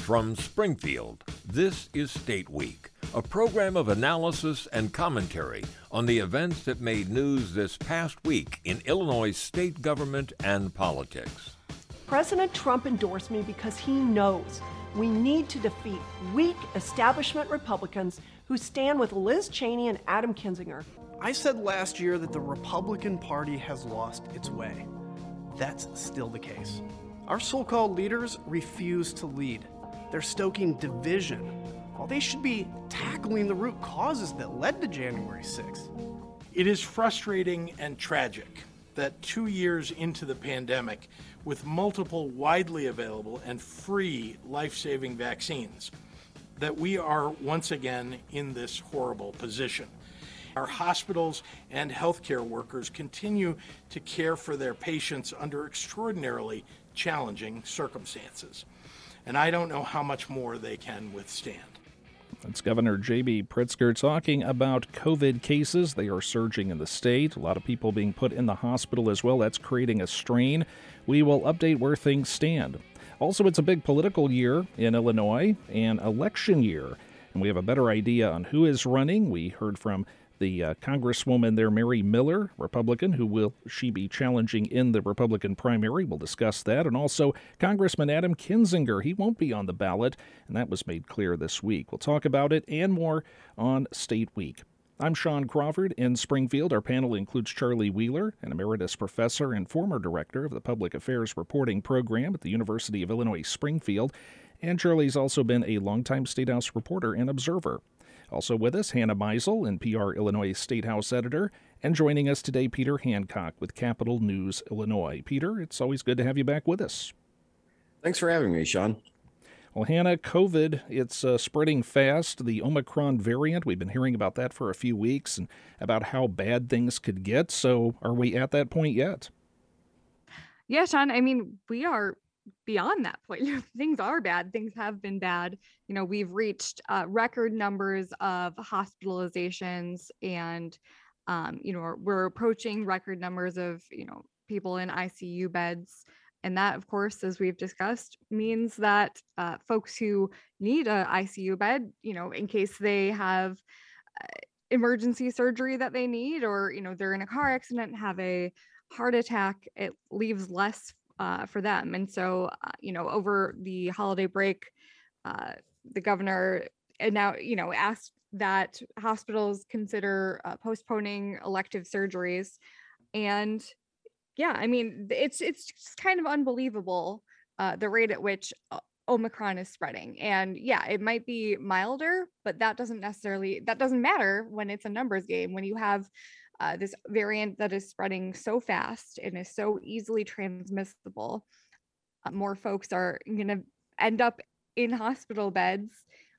From Springfield, this is State Week, a program of analysis and commentary on the events that made news this past week in Illinois state government and politics. President Trump endorsed me because he knows we need to defeat weak establishment Republicans who stand with Liz Cheney and Adam Kinzinger. I said last year that the Republican Party has lost its way. That's still the case. Our so-called leaders refuse to lead. They're stoking division, while they should be tackling the root causes that led to January 6th. It is frustrating and tragic that 2 years into the pandemic, with multiple widely available and free life-saving vaccines, that we are once again in this horrible position. Our hospitals and healthcare workers continue to care for their patients under extraordinarily challenging circumstances. And I don't know how much more they can withstand. That's Governor J.B. Pritzker talking about COVID cases. They are surging in the state. A lot of people being put in the hospital as well. That's creating a strain. We will update where things stand. Also, it's a big political year in Illinois, an election year. And we have a better idea on who is running. We heard from the Congresswoman there, Mary Miller, Republican, who will she be challenging in the Republican primary. We'll discuss that. And also Congressman Adam Kinzinger. He won't be on the ballot, and that was made clear this week. We'll talk about it and more on State Week. I'm Sean Crawford in Springfield. Our panel includes Charlie Wheeler, an emeritus professor and former director of the Public Affairs Reporting Program at the University of Illinois Springfield. And Charlie's also been a longtime State House reporter and observer. Also with us, Hannah Meisel, NPR Illinois State House editor, and joining us today, Peter Hancock with Capital News Illinois. Peter, it's always good to have you back with us. Thanks for having me, Sean. Well, Hannah, COVID, it's spreading fast. The Omicron variant, we've been hearing about that for a few weeks and about how bad things could get. So are we at that point yet? Yeah, Sean, I mean, we are beyond that point. Things are bad. Things have been bad. You know, we've reached record numbers of hospitalizations and, we're approaching record numbers of, people in ICU beds. And that, of course, as we've discussed, means that folks who need a ICU bed, in case they have emergency surgery that they need, or, they're in a car accident and have a heart attack, it leaves less for them. And so, over the holiday break, the governor now, asked that hospitals consider postponing elective surgeries. And yeah, I mean, it's just kind of unbelievable, the rate at which Omicron is spreading. And yeah, it might be milder, but that doesn't matter when it's a numbers game, when you have this variant that is spreading so fast and is so easily transmissible. More folks are going to end up in hospital beds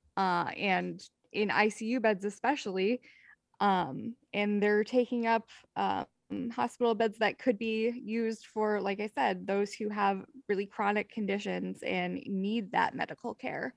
and in ICU beds especially, and they're taking up hospital beds that could be used for, like I said, those who have really chronic conditions and need that medical care.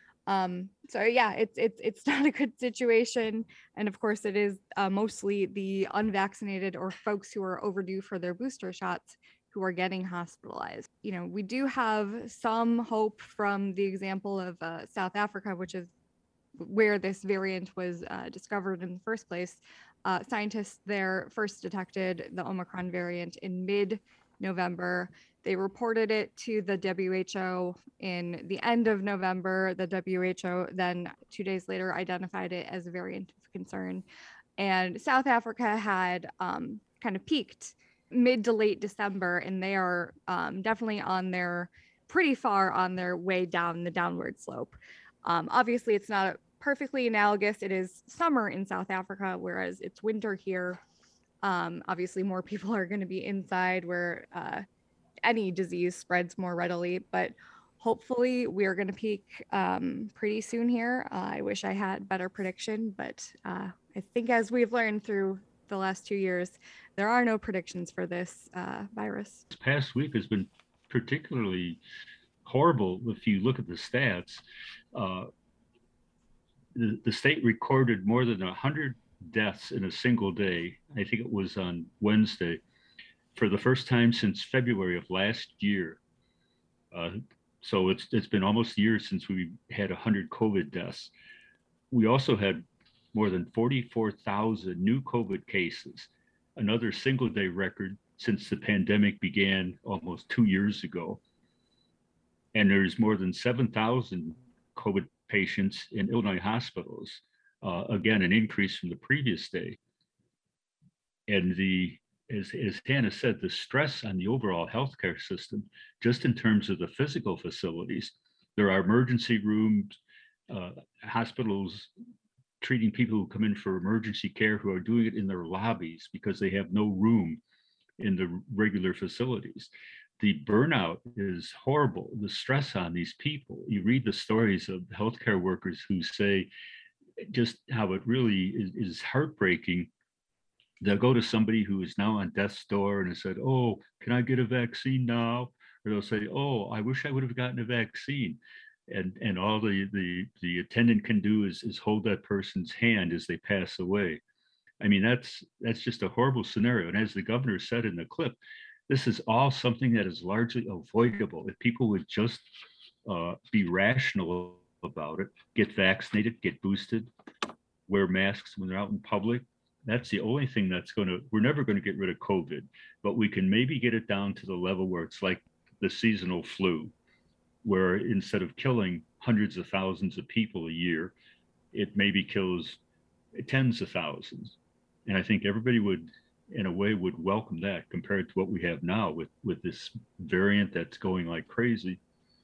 So yeah, it's not a good situation. And of course it is mostly the unvaccinated or folks who are overdue for their booster shots who are getting hospitalized. We do have some hope from the example of South Africa, which is where this variant was discovered in the first place. Scientists there first detected the Omicron variant in mid-November. They reported it to the WHO in the end of November. The WHO then 2 days later identified it as a variant of concern. And South Africa had kind of peaked mid to late December, and they are definitely pretty far on their way down the downward slope. Obviously, it's not perfectly analogous. It is summer in South Africa, whereas it's winter here. Obviously, more people are going to be inside where any disease spreads more readily, but hopefully we're going to peak pretty soon here. I wish I had better prediction, but I think as we've learned through the last 2 years, there are no predictions for this virus. This past week has been particularly horrible. If you look at the stats, the state recorded more than 100 deaths in a single day. I think it was on Wednesday, for the first time since February of last year. So it's been almost a year since we had 100 COVID deaths. We also had more than 44,000 new COVID cases, another single day record since the pandemic began almost 2 years ago. And there's more than 7,000 COVID patients in Illinois hospitals. Again, an increase from the previous day. And as Hannah said, the stress on the overall healthcare system, just in terms of the physical facilities, there are emergency rooms, hospitals treating people who come in for emergency care who are doing it in their lobbies because they have no room in the regular facilities. The burnout is horrible, the stress on these people. You read the stories of healthcare workers who say just how it really is heartbreaking. They'll go to somebody who is now on death's door and they said, "Oh, can I get a vaccine now?" Or they'll say, "Oh, I wish I would have gotten a vaccine." And all the attendant can do is hold that person's hand as they pass away. I mean, that's just a horrible scenario. And as the governor said in the clip, this is all something that is largely avoidable. If people would just be rational about it, get vaccinated, get boosted, wear masks when they're out in public. That's the only thing we're never going to get rid of COVID, but we can maybe get it down to the level where it's like the seasonal flu, where instead of killing hundreds of thousands of people a year, it maybe kills tens of thousands. And I think everybody would, in a way, would welcome that compared to what we have now with this variant that's going like crazy.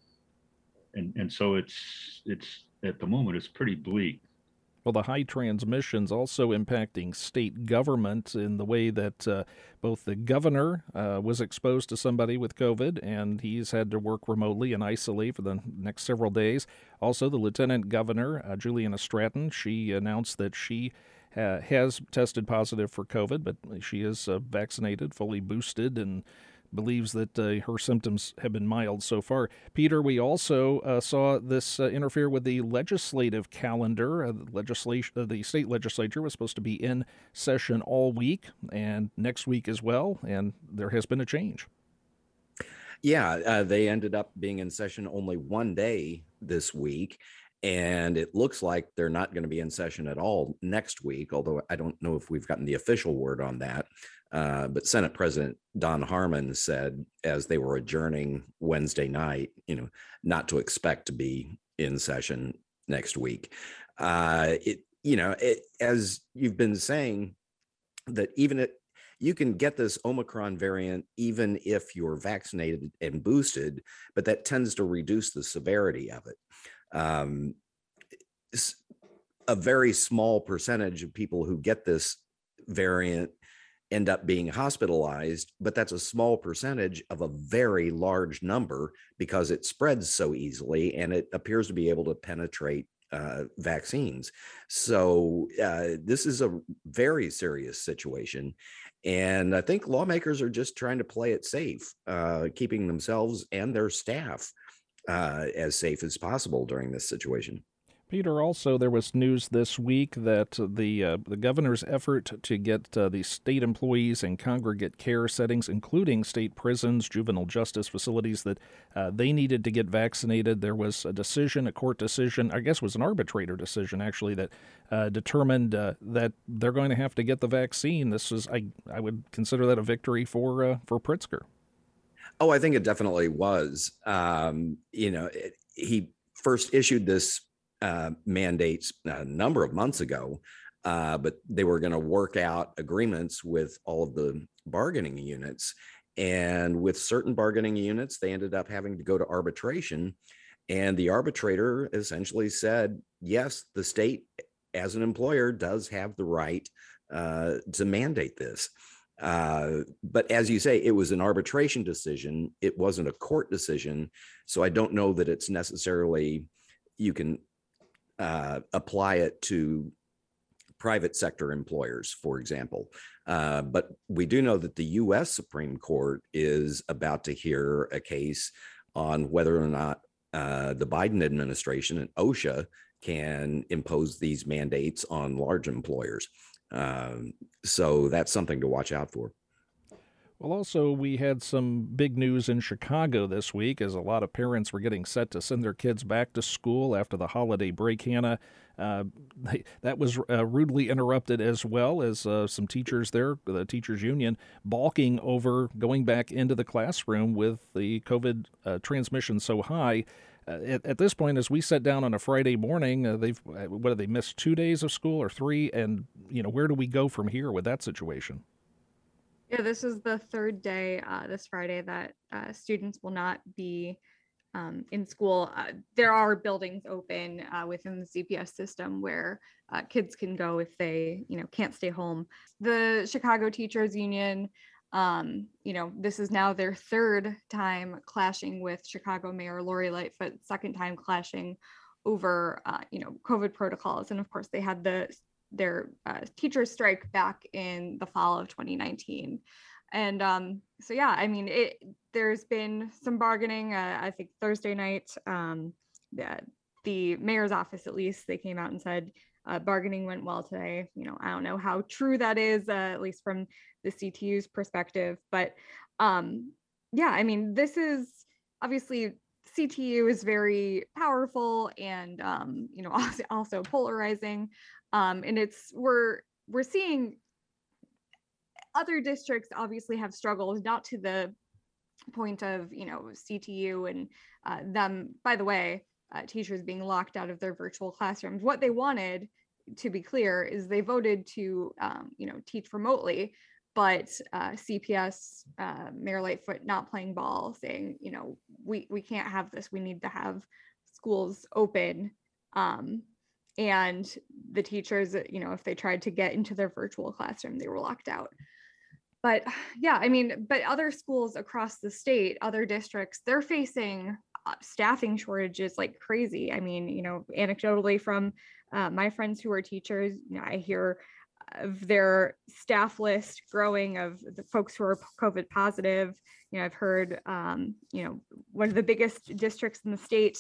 And so it's at the moment, it's pretty bleak. Well, the high transmission's also impacting state government in the way that both the governor was exposed to somebody with COVID, and he's had to work remotely and isolate for the next several days. Also, the lieutenant governor, Juliana Stratton, she announced that she has tested positive for COVID, but she is vaccinated, fully boosted, and believes that her symptoms have been mild so far. Peter, we also saw this interfere with the legislative calendar. The state legislature was supposed to be in session all week and next week as well, and there has been a change. Yeah, they ended up being in session only one day this week, and it looks like they're not going to be in session at all next week, although I don't know if we've gotten the official word on that. But Senate President Don Harmon said as they were adjourning Wednesday night, not to expect to be in session next week. As you've been saying, that you can get this Omicron variant even if you're vaccinated and boosted, but that tends to reduce the severity of it. A very small percentage of people who get this variant end up being hospitalized, but that's a small percentage of a very large number because it spreads so easily and it appears to be able to penetrate vaccines. So this is a very serious situation. And I think lawmakers are just trying to play it safe, keeping themselves and their staff as safe as possible during this situation. Peter, also there was news this week that the governor's effort to get the state employees in congregate care settings, including state prisons, juvenile justice facilities, that they needed to get vaccinated. There was a court decision, I guess it was an arbitrator decision actually, that determined that they're going to have to get the vaccine. This is, I would consider that a victory for Pritzker. Oh, I think it definitely was. He first issued this mandates a number of months ago, but they were going to work out agreements with all of the bargaining units. And with certain bargaining units, they ended up having to go to arbitration. And the arbitrator essentially said, yes, the state as an employer does have the right to mandate this. But as you say, it was an arbitration decision. It wasn't a court decision. So I don't know that it's necessarily, you can apply it to private sector employers, for example. But we do know that the U.S. Supreme Court is about to hear a case on whether or not the Biden administration and OSHA can impose these mandates on large employers. So that's something to watch out for. Well, also, we had some big news in Chicago this week as a lot of parents were getting set to send their kids back to school after the holiday break. Hannah, that was rudely interrupted, as well as some teachers there, the teachers union, balking over going back into the classroom with the COVID transmission so high. At this point, as we sat down on a Friday morning, they missed 2 days of school or 3, and where do we go from here with that situation? Yeah, this is the third day this Friday that students will not be in school. There are buildings open within the CPS system where kids can go if they, can't stay home. The Chicago Teachers Union, this is now their third time clashing with Chicago Mayor Lori Lightfoot, second time clashing over, COVID protocols. And of course, they had their teachers strike back in the fall of 2019. And there's been some bargaining. I think Thursday night, the mayor's office, at least, they came out and said bargaining went well today. I don't know how true that is, at least from the CTU's perspective. But this is obviously, CTU is very powerful and, also polarizing. And we're seeing other districts obviously have struggles, not to the point of, CTU and them, by the way, teachers being locked out of their virtual classrooms. What they wanted, to be clear, is they voted to, teach remotely, but CPS, Mayor Lightfoot not playing ball, saying, we can't have this. We need to have schools open. And the teachers, if they tried to get into their virtual classroom, they were locked out. But but other schools across the state, other districts, they're facing staffing shortages like crazy. Anecdotally from my friends who are teachers, I hear of their staff list growing of the folks who are COVID positive. I've heard, one of the biggest districts in the state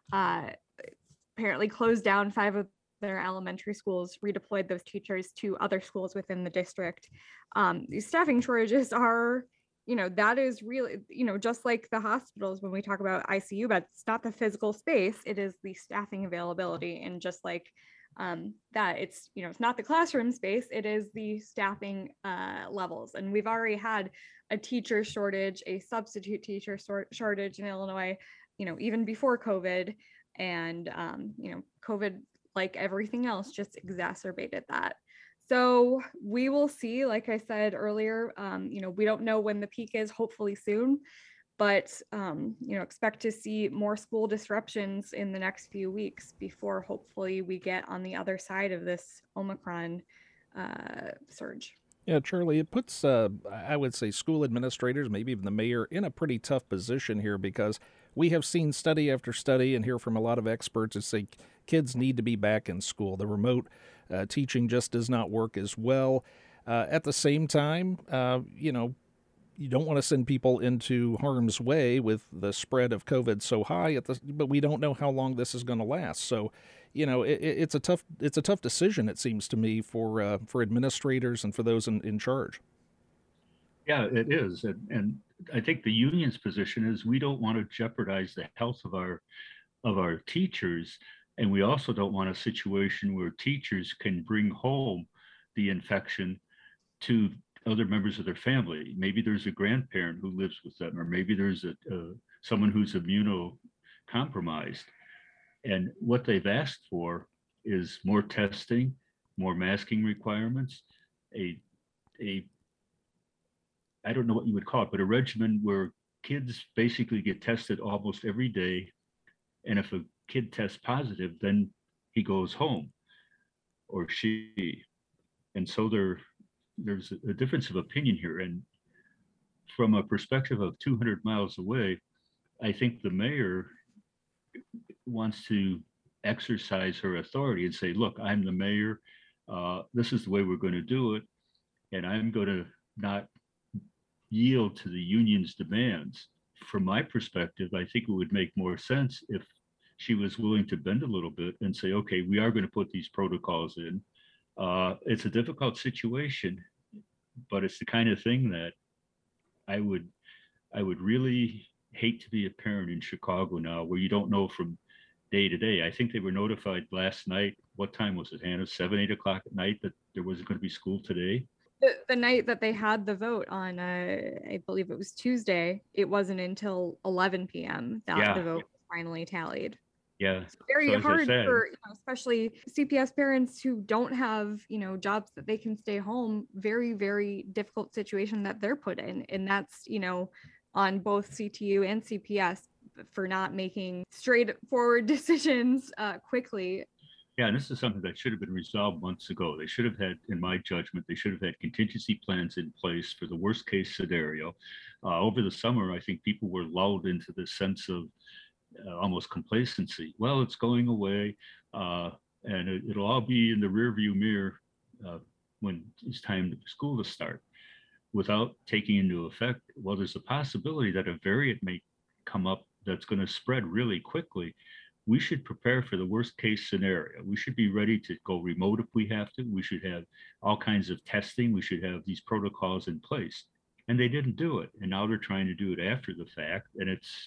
apparently closed down 5 of their elementary schools, redeployed those teachers to other schools within the district. These staffing shortages are, that is really, just like the hospitals, when we talk about ICU beds, it's not the physical space, it is the staffing availability. And just like that, it's, it's not the classroom space, it is the staffing levels. And we've already had a teacher shortage, a substitute teacher shortage in Illinois, even before COVID. And, COVID, like everything else, just exacerbated that. So we will see, like I said earlier, we don't know when the peak is, hopefully soon, but, expect to see more school disruptions in the next few weeks before hopefully we get on the other side of this Omicron surge. Yeah, Charlie, it puts, I would say, school administrators, maybe even the mayor, in a pretty tough position here, because we have seen study after study and hear from a lot of experts that say kids need to be back in school. The remote teaching just does not work as well. At the same time, you don't want to send people into harm's way with the spread of COVID so high, but we don't know how long this is going to last. So, it's a tough decision, it seems to me, for administrators and for those in charge. Yeah, it is. And I think the union's position is we don't want to jeopardize the health of our teachers. And we also don't want a situation where teachers can bring home the infection to other members of their family. Maybe there's a grandparent who lives with them, or maybe there's someone who's immunocompromised. And what they've asked for is more testing, more masking requirements, I don't know what you would call it, but a regimen where kids basically get tested almost every day. And if a kid tests positive, then he goes home, or she. And so there's a difference of opinion here. And from a perspective of 200 miles away, I think the mayor wants to exercise her authority and say, look, I'm the mayor. This is the way we're going to do it. And I'm going to not yield to the union's demands. From my perspective, I think it would make more sense if she was willing to bend a little bit and say, okay, we are going to put these protocols in. It's a difficult situation, but it's the kind of thing that I would really hate to be a parent in Chicago now where you don't know from day to day. I think they were notified last night. What time was it, Hannah? 7, 8 o'clock at night that there wasn't going to be school today. The night that they had the vote on, I believe it was Tuesday, it wasn't until 11 p.m. that the vote was finally tallied. Yeah. It's very hard for, especially CPS parents who don't have, jobs that they can stay home. Very, very difficult situation that they're put in. And that's, on both CTU and CPS for not making straightforward decisions quickly. Yeah, and this is something that should have been resolved months ago. They should have had, in my judgment, they should have had contingency plans in place for the worst case scenario. Over the summer, I think people were lulled into this sense of almost complacency. Well, it's going away, and it'll all be in the rearview mirror when it's time for school to start, without taking into effect, well, there's a possibility that a variant may come up that's going to spread really quickly. We should prepare for the worst case scenario. We should be ready to go remote if we have to. We should have all kinds of testing. We should have these protocols in place. And they didn't do it. And now they're trying to do it after the fact. And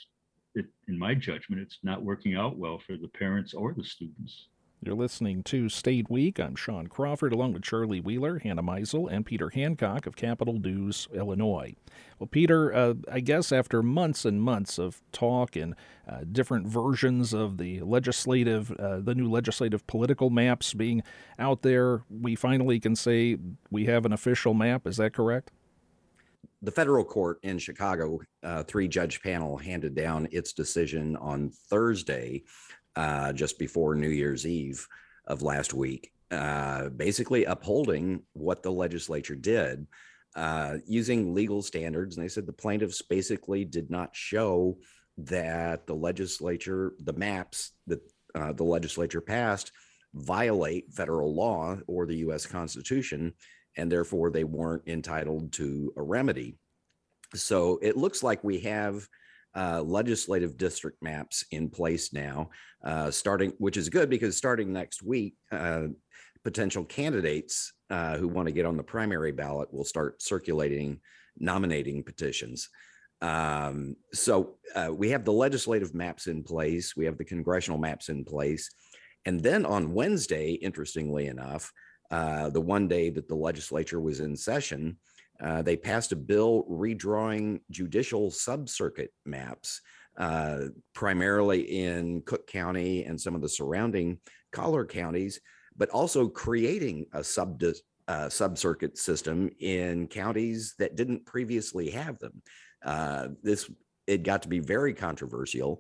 in my judgment, it's not working out well for the parents or the students. You're listening to State Week. I'm Sean Crawford, along with Charlie Wheeler, Hannah Meisel, and Peter Hancock of Capital News, Illinois. Well, Peter, I guess after months and months of talk and different versions of the new legislative political maps being out there, we finally can say we have an official map. Is that correct? The federal court in Chicago, 3-judge panel, handed down its decision on Thursday, just before New Year's Eve of last week, basically upholding what the legislature did using legal standards. And they said the plaintiffs basically did not show that the maps that the legislature passed violate federal law or the U.S. Constitution, and therefore they weren't entitled to a remedy. So it looks like we have legislative district maps in place now, which is good because starting next week, potential candidates who want to get on the primary ballot will start circulating nominating petitions. So we have the legislative maps in place. We have the congressional maps in place. And then on Wednesday, interestingly enough, the one day that the legislature was in session, they passed a bill redrawing judicial subcircuit maps, primarily in Cook County and some of the surrounding collar counties, but also creating a subcircuit system in counties that didn't previously have them. It got to be very controversial.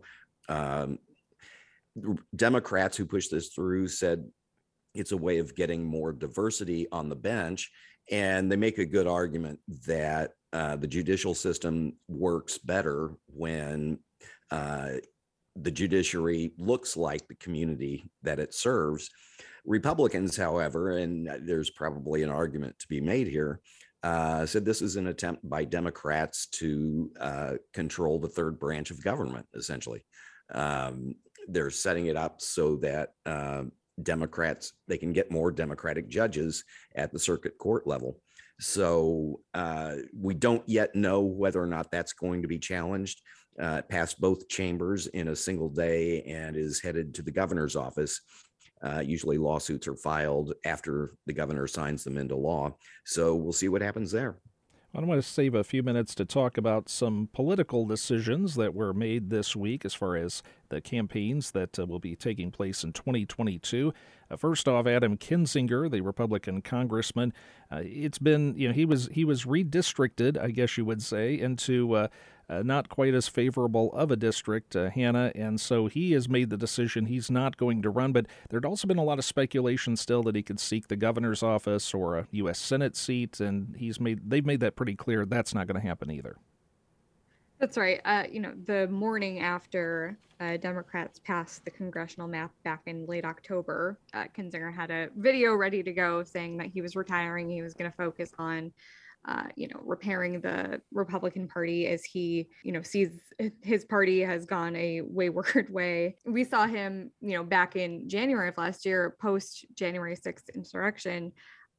Democrats who pushed this through said it's a way of getting more diversity on the bench. And they make a good argument that the judicial system works better when the judiciary looks like the community that it serves. Republicans, however, and there's probably an argument to be made here, said this is an attempt by Democrats to control the third branch of government, essentially. They're setting it up so that they can get more Democratic judges at the circuit court level. So we don't yet know whether or not that's going to be challenged. It passed both chambers in a single day and is headed to the governor's office. Usually lawsuits are filed after the governor signs them into law. So we'll see what happens there. I want to save a few minutes to talk about some political decisions that were made this week as far as the campaigns that will be taking place in 2022. First off, Adam Kinzinger, the Republican congressman, it's been, he was redistricted, I guess you would say, into not quite as favorable of a district, Hannah, and so he has made the decision he's not going to run. But there'd also been a lot of speculation still that he could seek the governor's office or a U.S. Senate seat, and they've made that pretty clear that's not going to happen either. That's right. The morning after Democrats passed the congressional map back in late October, Kinzinger had a video ready to go saying that he was retiring. He was going to focus on repairing the Republican Party as he, sees his party has gone a wayward way. We saw him, back in January of last year, post January 6th insurrection,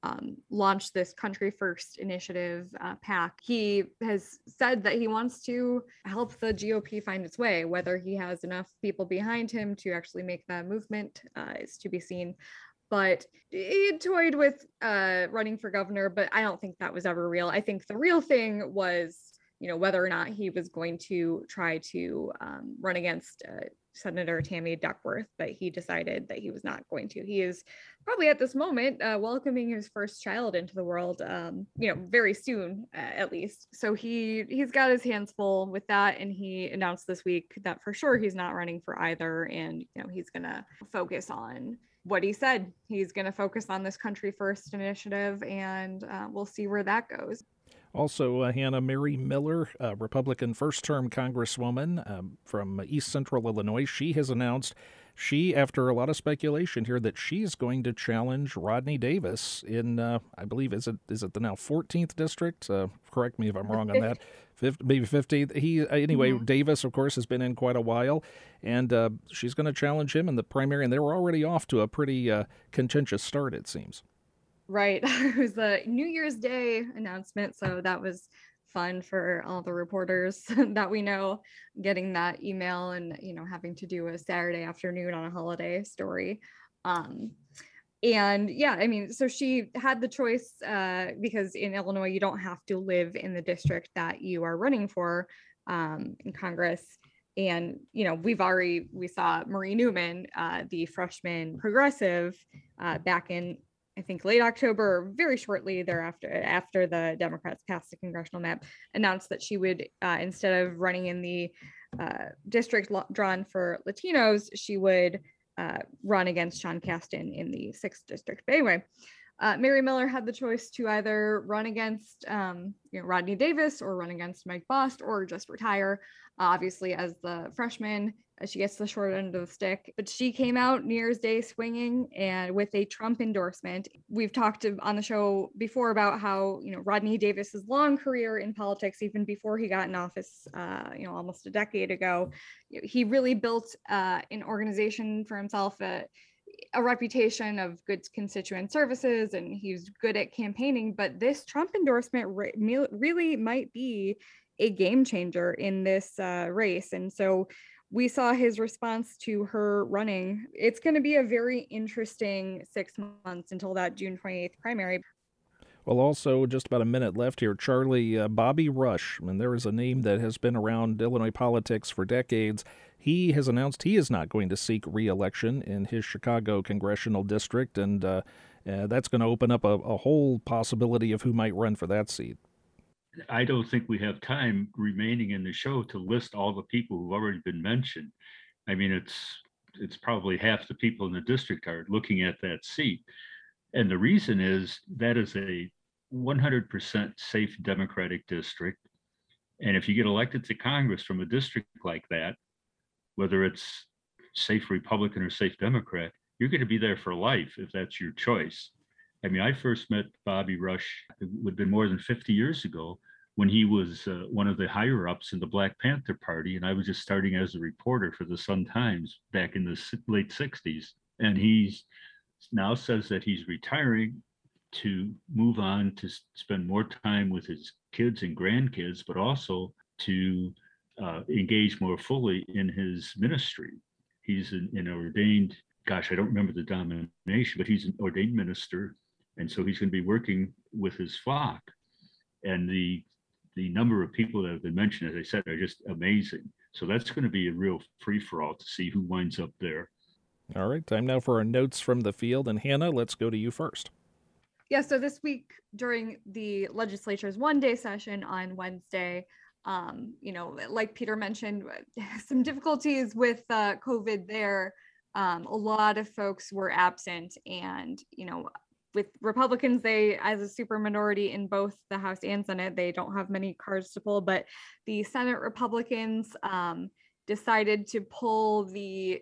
launched this Country First Initiative PAC. He has said that he wants to help the GOP find its way. Whether he has enough people behind him to actually make that movement is to be seen. But he toyed with running for governor, but I don't think that was ever real. I think the real thing was, whether or not he was going to try to run against Senator Tammy Duckworth, but he decided that he was not going to. He is probably at this moment welcoming his first child into the world, very soon at least. So he's got his hands full with that, and he announced this week that for sure he's not running for either, and he's gonna focus on what he said. He's gonna focus on this Country First initiative, and we'll see where that goes. Also, Hannah, Mary Miller, Republican first-term Congresswoman from East Central Illinois, she has announced after a lot of speculation here, that she's going to challenge Rodney Davis in, I believe, is it the now 14th district? Correct me if I'm wrong on that. Maybe 15th. Anyway, Davis, of course, has been in quite a while, and she's going to challenge him in the primary, and they were already off to a pretty contentious start, it seems. Right. It was a New Year's Day announcement, so that was fun for all the reporters that we know, getting that email and having to do a Saturday afternoon on a holiday story. And yeah, I mean, so she had the choice because in Illinois you don't have to live in the district that you are running for in Congress. And we saw Marie Newman, the freshman progressive, back in, I think, late October, very shortly thereafter, after the Democrats passed the congressional map, announced that she would, instead of running in the district drawn for Latinos, she would run against Sean Casten in the 6th district. But anyway, Mary Miller had the choice to either run against Rodney Davis or run against Mike Bost or just retire. Obviously, as the freshman, she gets the short end of the stick, but she came out New Year's Day swinging and with a Trump endorsement. We've talked on the show before about how, Rodney Davis's long career in politics, even before he got in office, almost a decade ago, he really built an organization for himself, a reputation of good constituent services, and he's good at campaigning. But this Trump endorsement really might be a game changer in this race. And so we saw his response to her running. It's going to be a very interesting 6 months until that June 28th primary. Well, also, just about a minute left here, Charlie, Bobby Rush, and there is a name that has been around Illinois politics for decades. He has announced he is not going to seek re-election in his Chicago congressional district, and that's going to open up a whole possibility of who might run for that seat. I don't think we have time remaining in the show to list all the people who've already been mentioned. I mean, it's probably half the people in the district are looking at that seat. And the reason is that is a 100% safe Democratic district. And if you get elected to Congress from a district like that, whether it's safe Republican or safe Democrat, you're going to be there for life if that's your choice. I mean, I first met Bobby Rush, it would have been more than 50 years ago, when he was one of the higher ups in the Black Panther Party. And I was just starting as a reporter for the Sun-Times back in the late 60s. And he now says that he's retiring to move on to spend more time with his kids and grandkids, but also to engage more fully in his ministry. He's an ordained, gosh, I don't remember the denomination, but he's an ordained minister. And so he's going to be working with his flock. And the number of people that have been mentioned, as I said, are just amazing. So that's going to be a real free-for-all to see who winds up there. All right, time now for our notes from the field. And Hannah, let's go to you first. Yeah, so this week during the legislature's one-day session on Wednesday, like Peter mentioned, some difficulties with COVID there. A lot of folks were absent, and, with Republicans, they, as a super minority in both the House and Senate, they don't have many cards to pull, but the Senate Republicans decided to pull the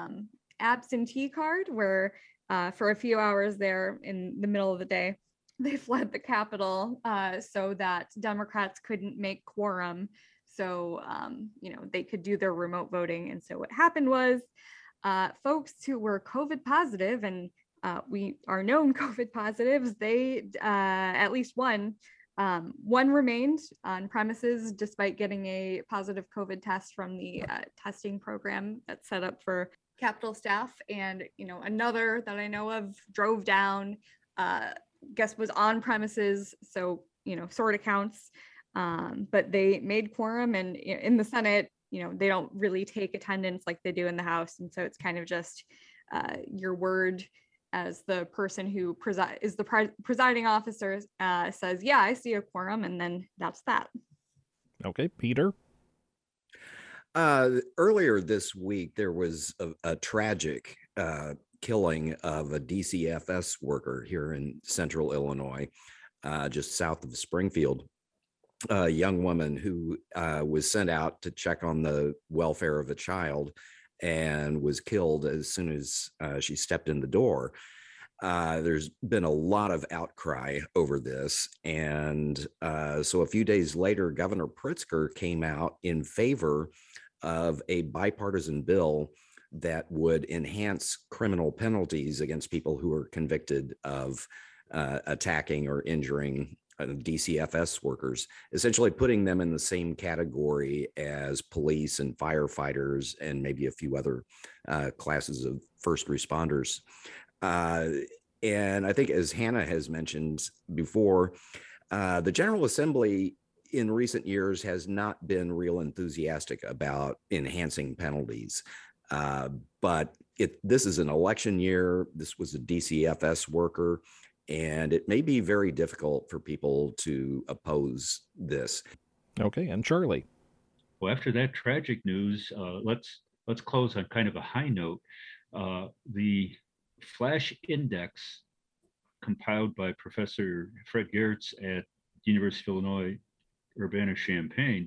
absentee card, where for a few hours there in the middle of the day, they fled the Capitol so that Democrats couldn't make quorum. So, they could do their remote voting. And so what happened was folks who were COVID positive and we are known COVID positives. They, at least one remained on premises despite getting a positive COVID test from the testing program that's set up for Capitol staff. And, another that I know of drove down, guess was on premises. So, sort of counts. But they made quorum, and in the Senate, they don't really take attendance like they do in the House. And so it's kind of just your word as the person who is the presiding officer says, yeah, I see a quorum, and then that's that. Okay, Peter. Earlier this week, there was a tragic killing of a DCFS worker here in central Illinois, just south of Springfield. A young woman who was sent out to check on the welfare of a child and was killed as soon as she stepped in the door. There's been a lot of outcry over this. And so a few days later, Governor Pritzker came out in favor of a bipartisan bill that would enhance criminal penalties against people who are convicted of attacking or injuring DCFS workers, essentially putting them in the same category as police and firefighters and maybe a few other classes of first responders. And I think, as Hannah has mentioned before, the General Assembly in recent years has not been real enthusiastic about enhancing penalties. But this is an election year. This was a DCFS worker, and it may be very difficult for people to oppose this. Okay, and Charlie. Well, after that tragic news, let's close on kind of a high note. The Flash Index, compiled by Professor Fred Geertz at the University of Illinois Urbana-Champaign,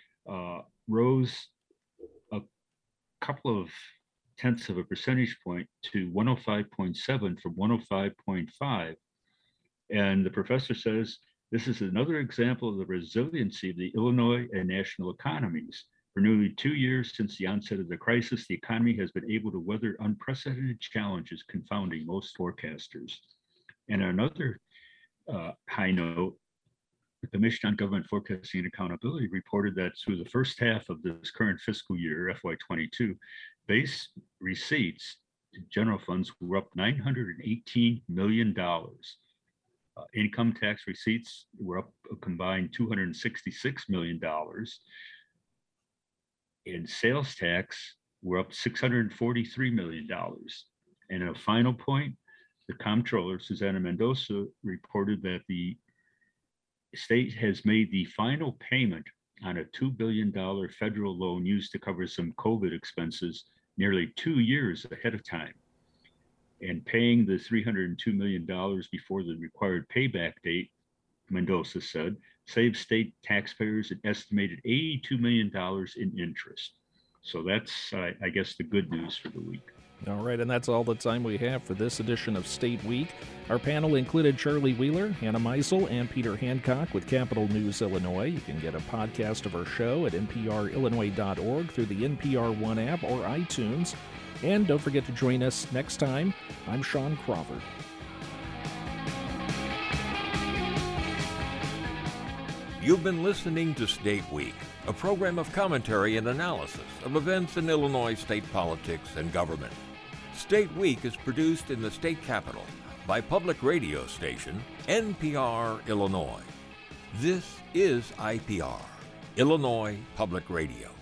rose a couple of tenths of a percentage point to 105.7 from 105.5. And the professor says this is another example of the resiliency of the Illinois and national economies. For nearly 2 years since the onset of the crisis, the economy has been able to weather unprecedented challenges confounding most forecasters. And another high note, the Commission on Government Forecasting and Accountability reported that through the first half of this current fiscal year, FY22, base receipts to general funds were up $918 million. Income tax receipts were up a combined $266 million. And sales tax were up $643 million. And a final point, the comptroller, Susana Mendoza, reported that the state has made the final payment on a $2 billion federal loan used to cover some COVID expenses nearly 2 years ahead of time. And paying the $302 million before the required payback date, Mendoza said, saves state taxpayers an estimated $82 million in interest. So that's, I guess, the good news for the week. All right, and that's all the time we have for this edition of State Week. Our panel included Charlie Wheeler, Hannah Meisel, and Peter Hancock with Capital News Illinois. You can get a podcast of our show at nprillinois.org through the NPR One app or iTunes. And don't forget to join us next time. I'm Sean Crawford. You've been listening to State Week, a program of commentary and analysis of events in Illinois state politics and government. State Week is produced in the state capital by public radio station NPR Illinois. This is IPR, Illinois Public Radio.